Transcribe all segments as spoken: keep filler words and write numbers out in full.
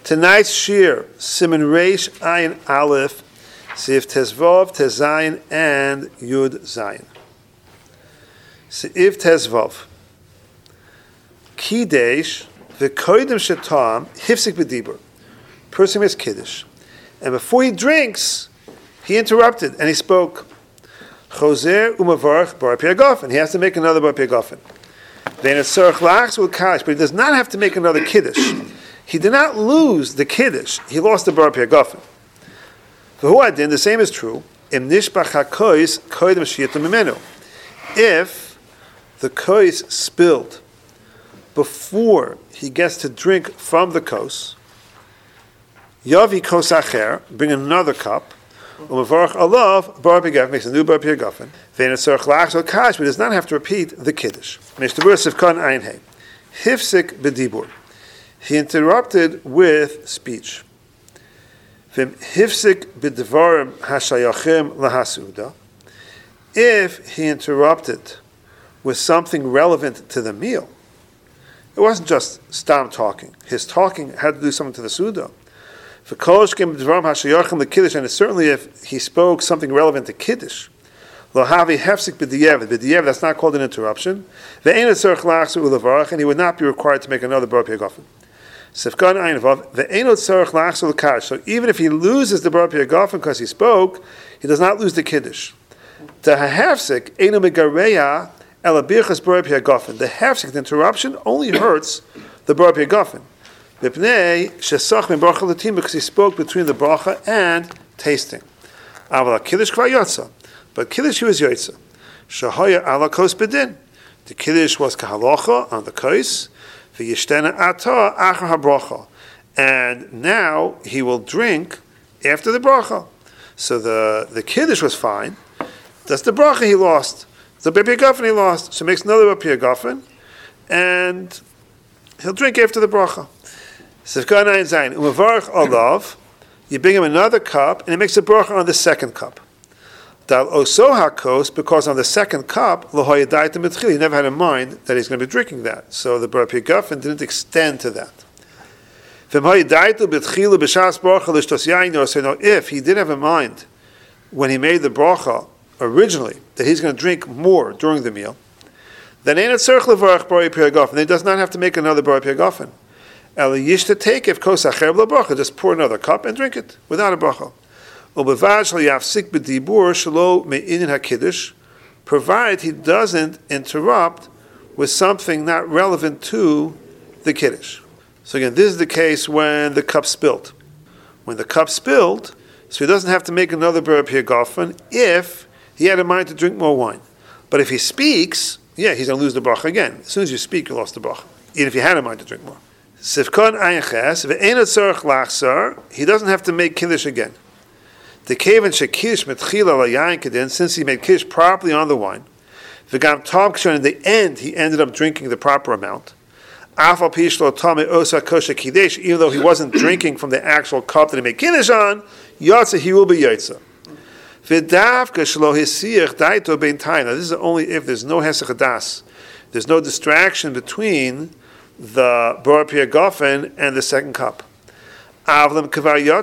Tonight's shir, Siman Reish Ayin Aleph, Seif Tezvav, Tezayin, and Yud Zayin. Seif Tezvav. Kidesh, V'koidim Shetam, Hifsik B'dibur. Person makes Kiddush. And before he drinks, he interrupted and he spoke. Choser umavarch bar piagofen. He has to make another bar piagofen. Then it's tzarich lachs ul kash, but he does not have to make another Kiddush. He did not lose the Kiddush. He lost the bar piagofen. V'huadin, the same is true. Im nishbach hakois koidim shiyatam mimenu. If the kois spilled before he gets to drink from the kos, yavi kos acher, bring another cup, umavarach alav bar piagofen, makes a new bar piagofen. Then it's tzarich lachs ul kash, but he does not have to repeat the Kiddush. Mishtabur sivkan ayin hey. Hifsik b'dibur. He interrupted with speech. V'im hifsik b'dvarim hashayachim lahasuda. If he interrupted with something relevant to the meal, it wasn't just stam talking. His talking had to do something to the suda. V'koloshkim b'dvarim hashayachim l'kiddush, and certainly if he spoke something relevant to kiddush, lohavi hefsik b'diyev. B'diyev, that's not called an interruption. Ve'ein etzarich lachsu ulevarach, and he would not be required to make another bar piagofen. Sifkan ayin vav ve'enot tzarich lachsul kash. So even if he loses the bar piagofen because he spoke, he does not lose the kiddush. The hafsik eno megareya elabirchas bar piagofen. The hafsik, the interruption, only hurts the bar piagofen. B'pnei shesach min bracha latim, because he spoke between the bracha and tasting. Aval kiddush kvar yotza, but kiddush he was yotza. Shahaya ala kos bedin. The kiddush was kahalacha on the kos. And now he will drink after the bracha. So the, the kiddush was fine. That's the bracha he lost. The bar piagofen he lost. So he makes another bar piagofen, and he'll drink after the bracha. Sifkan ayin zayin umavarach alav. You bring him another cup, and he makes a bracha on the second cup. Dal oso hakos, because on the second cup, lohoyadaitim b'tchil, he never had in mind that he's going to be drinking that. So the bar piagofen didn't extend to that. If he did have in mind, when he made the bracha originally, that he's going to drink more during the meal, then ain't it tzarich levarach bar piagofen. Then he does not have to make another bar piagofen. El yishta take if kos acher bracha, just pour another cup and drink it without a bracha. Provided he doesn't interrupt with something not relevant to the kiddush. So again, this is the case when the cup spilled. When the cup spilled, so he doesn't have to make another bar piagofen if he had in mind to drink more wine. But if he speaks, yeah, he's going to lose the bracha again. As soon as you speak, you lost the bracha, even if he had in mind to drink more. Sifkon ayin ches ve'enot tzarich lachsar. He doesn't have to make kiddush again. The kaven shekish metchila layayin kedin, since he made kiddush properly on the wine. V'gam tom kshon, in the end he ended up drinking the proper amount. Afal pishlo tame osa kosher kiddush, even though he wasn't drinking from the actual cup that he made kiddush on, yotza, he will be yotza. V'davka shlo hisiach daito bein tayin. Now this is only if there's no hesach hadas, there's no distraction between the bar piagofen and the second cup. But if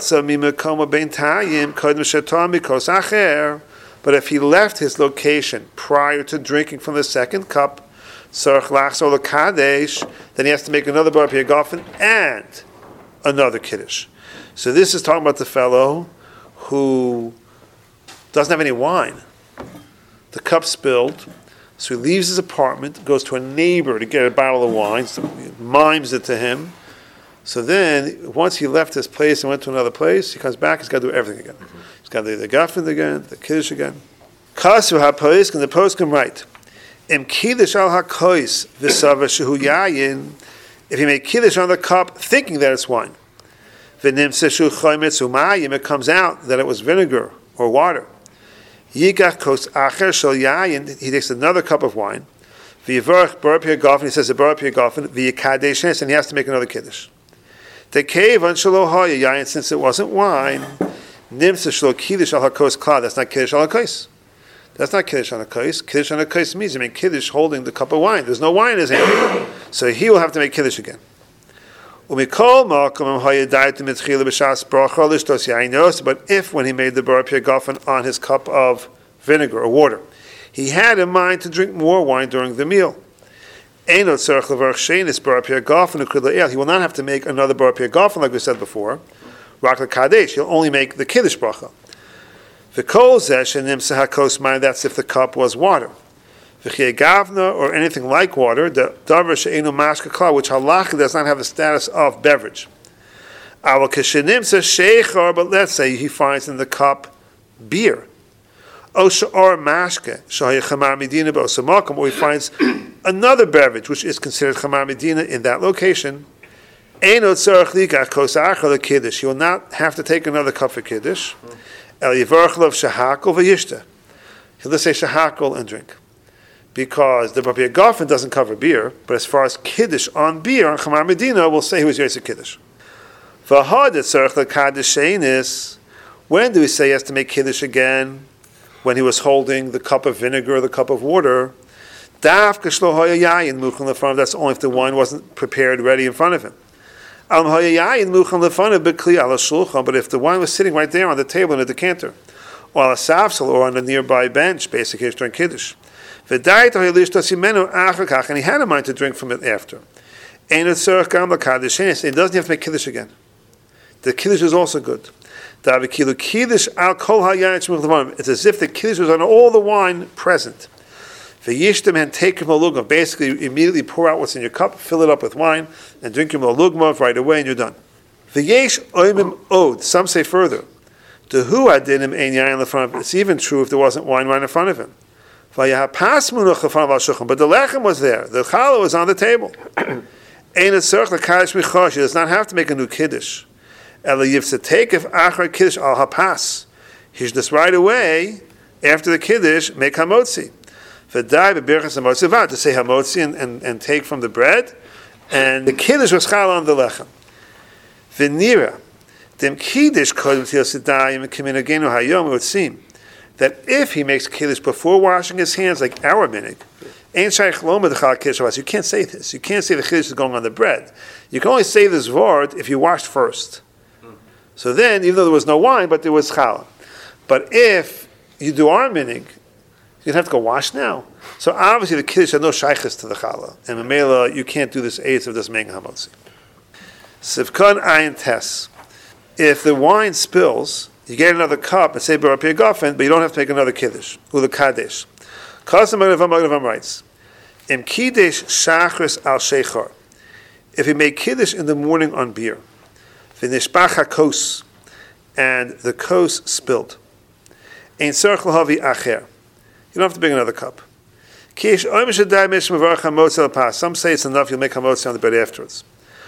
he left his location prior to drinking from the second cup, then he has to make another bar piagofen and another kiddush. So this is talking about the fellow who doesn't have any wine. The cup spilled, so he leaves his apartment, goes to a neighbor to get a bottle of wine, so he mimes it to him. So then, once he left this place and went to another place, he comes back, he's got to do everything again. Mm-hmm. He's got to do the gafen again, the kiddush again. Kasu ha-pois, and the post can write, Im kiddush al ha-kois v'sava shehu yayin, if he made kiddush on the cup, thinking that it's wine. V'nim seshu choymetz umayim, it comes out that it was vinegar or water. Yigach kos acher shel yayin, he takes another cup of wine. V'yivarach bar piagofen, he says a bar piagofen, v'yikadesh, and he has to make another kiddush. The cave on shelo haya yayin, since it wasn't wine, nimsa shelo kiddush al hakos klal. That's not kiddush al hakos. That's not kiddush on hakos. Kiddush on hakos means you make kiddush holding the cup of wine. There's no wine in his hand, so he will have to make kiddush again. But if when he made the bar pir gafen on his cup of vinegar or water, he had in mind to drink more wine during the meal, he will not have to make another bar pir gafen like we said before. He'll only make the kiddush bracha. That's if the cup was water. Or anything like water, the davar she'enu mashka klar, which halacha does not have the status of beverage. But let's say he finds in the cup beer. Or he finds another beverage which is considered chamar medina in that location. He will not have to take another cup for kiddush. He'll just say shahakol and drink. Because the Bapir Gafen doesn't cover beer, but as far as Kiddush on beer, on Chamar Medina, we'll say he was Yosef Kiddush. When do we say he has to make Kiddush again? When he was holding the cup of vinegar or the cup of water. That's only if the wine wasn't prepared ready in front of him. But if the wine was sitting right there on the table in a decanter, or on a safsel, or on a nearby bench, basically during Kiddush, and he had in mind to drink from it after. He doesn't have to make Kiddush again. The Kiddush is also good. It's as if the Kiddush was on all the wine present. Basically, immediately pour out what's in your cup, fill it up with wine, and drink your malugma right away, and you're done. Some say further. It's even true if there wasn't wine right in front of him. But the lechem was there. The challah was on the table. He does not have to make a new kiddush. He should just right away, after the kiddush, make hamotzi. To say hamotzi and, and, and take from the bread. And the kiddush was challah on the lechem. V'nira. Dem kiddush kodem til sidayim k'minagenu hayom, it would seem that if he makes kiddush before washing his hands, like our minig, you can't say this. You can't say the kiddush is going on the bread. You can only say this vord if you washed first. So then, even though there was no wine, but there was challah. But if you do our minig, you'd have to go wash now. So obviously the kiddush had no shaykhis to the challah. And Mamela, you can't do this eitz of this meng hamotzi. Sivkon ayin tes. If the wine spills, you get another cup and say Barapir Gafen, but you don't have to make another kiddush. Ula kadesh. Kasam Magnavam Magnavam writes, Im kiddush shachris al shechar. If he made kiddush in the morning on beer, v'nishbach hakos, and the kos spilled, ein tzarich lahavi acher. You don't have to bring another cup. Kish oim shadai mish mevarach hamotzi al pas. Some say it's enough. You'll make hamotzi on the bread afterwards.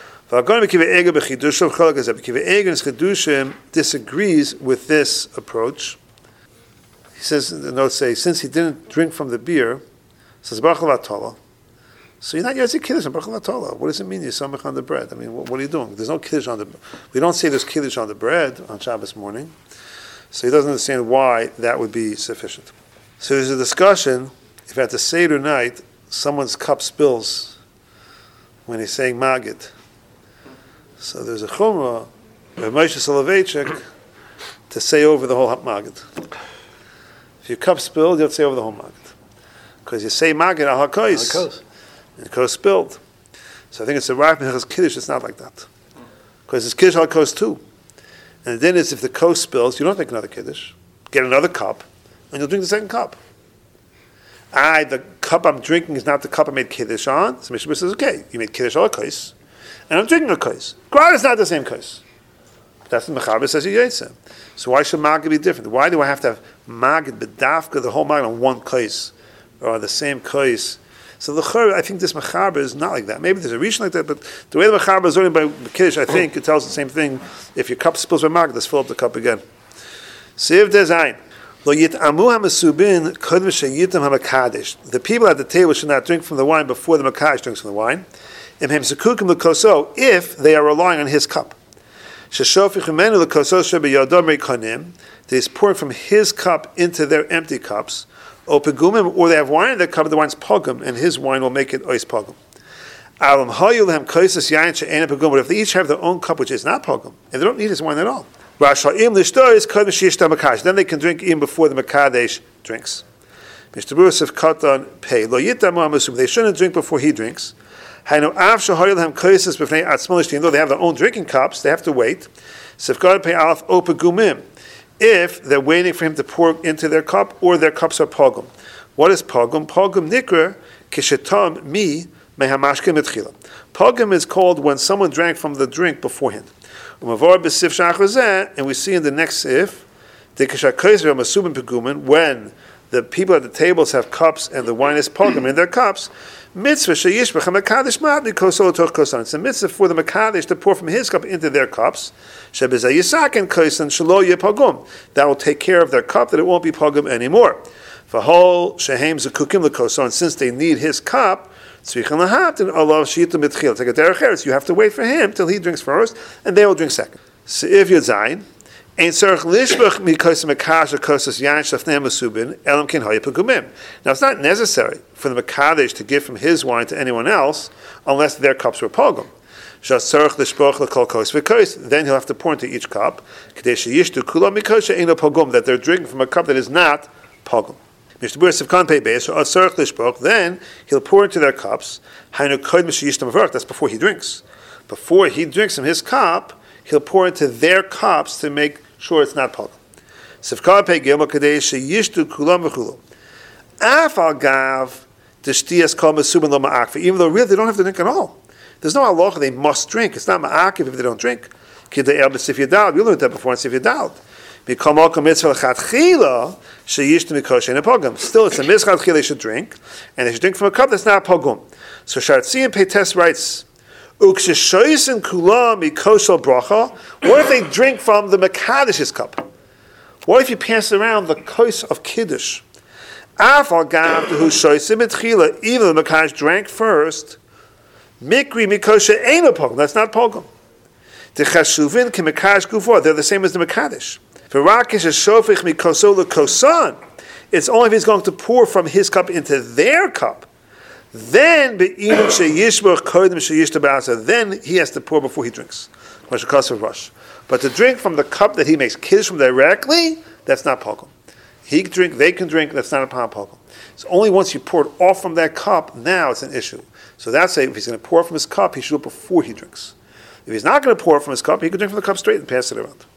Chidushim disagrees with this approach. He says, the notes say, since he didn't drink from the beer, says Baruch Latala. So you're not Yosef Kiddush on Baruch Latala. What does it mean you samach on the bread? I mean, what, what are you doing? There's no Kiddush on the. We don't say there's Kiddush on the bread on Shabbos morning. So he doesn't understand why that would be sufficient. So there's a discussion if at the Seder night someone's cup spills when he's saying Magid. So there's a chumrah by Moshe Soloveitchik to say over the whole Magid. If your cup spilled, you have to say over the whole Magid. Because you say Magid al HaKos, and the Kos spilled. So I think it's a Rav Minchas Kiddush, it's not like that. Because it's Kiddush al HaKos too. And then it's if the Kos spills, you don't make another Kiddush. Get another cup, and you'll drink the second cup. I, the cup I'm drinking is not the cup I made Kiddush on. So Mishnah says, okay, you made Kiddush al HaKos, and I'm drinking a kos. Grad is not the same kos. That's what Mechaber says you Yitzah. So why should Magid be different? Why do I have to have Magid, B'dafka, the whole Magid on one kos, or the same kos? So the Chor, I think this Mechaber is not like that. Maybe there's a reason like that, but the way the Mechaber is learning by Kiddush, I think it tells the same thing. If your cup spills by Magid, let's fill up the cup again. Siv Dezayin. Lo yit'amu ha-mesubin kodem sheyitam ha-makadesh. The people at the table should not drink from the wine before the Makadesh drinks from the wine. If they are relying on his cup. That he's pouring from his cup into their empty cups, or they have wine in their cup, the wine's pogum, and his wine will make it ois pogum. Alam hayulhem koises yain she'ena pogum. But if they each have their own cup, which is not pogum, and they don't need his wine at all, Rasha'im l'shto is kodem she'yishta makadesh. Then they can drink even before the makadesh drinks. Mister Burasif Katan pay lo yitam amasum. They shouldn't drink before he drinks. Hainu av shahayulhem koises b'fnei atzmalishtin. Though they have their own drinking cups, they have to wait. Sifgad pay alaf opagumim. If they're waiting for him to pour into their cup, or their cups are pogum. What is pogum? Pogum nikra kishetam mi mehamashke mitchila. Pogum is called when someone drank from the drink beforehand. Umavar b'sif shachazeh, and we see in the next sif, dekashakayzer masubim pegumin, when the people at the tables have cups and the wine is pogum in their cups. Mitzvah sheyishbach hamakadesh matli kosol toch kosan. It's a mitzvah for the makadesh to pour from his cup into their cups. Shebezay yisaken kosan shelo yepogum. That will take care of their cup, that it won't be pogum anymore. V'hol shehem zekukim lekosan. Since they need his cup, tzrichan lahat and olav shiitum mitchil. Take a derech eretz. You have to wait for him till he drinks first, and they will drink second. Se'iv yodzayin. Ein tzarich lishbach mikos mekadesh kosas yain shafnei masubin elam ken haya pegumim. Now it's not necessary for the mekadesh to give from his wine to anyone else unless their cups were pogum. Shas tzarich lishbach lekol kos v'kos. Then he'll have to pour into each cup kadesh yishtu kulam mikos she'eino pogum, that they're drinking from a cup that is not pogum. Mister Burasif Kanpei Beis or tzarich lishbach. Then he'll pour into their cups. Hainu kodem sheyishtam avarach. That's before he drinks. Before he drinks from his cup, he'll pour into their cups to make sure it's not pogum. Sifkar pei gilma kadesh yishtu kulam v'chulam. Afal gav d'shtias kol mesubin lo ma'akva. Even though really they don't have to drink at all. There's no halacha they must drink. It's not ma'akiv if they don't drink. Kidei el b'sif yadal. You learned that before in sif yadal. Mikol malka mitzvah l'chatchila sheyishtu mikoshe in a pogum. Still, it's a mitzvah l'chatchila they should drink, and they should drink from a cup that's not pogum. So Shartzian Peites writes, what if they drink from the Makadish's cup? What if you pass around the kos of Kiddush? Even though the Makadish drank first, Mikri Mikosha ain't a pogum. That's not pogum. The Chashuvin can Makadish Gufar. They're the same as the Makadish. It's only if he's going to pour from his cup into their cup. Then then he has to pour before he drinks. But to drink from the cup that he makes kiddush from directly, that's not pogum. He can drink, they can drink, that's not a pogum. It's only once you pour it off from that cup, now it's an issue. So that's a, if he's going to pour from his cup, he should do it before he drinks. If he's not going to pour from his cup, he can drink from the cup straight and pass it around.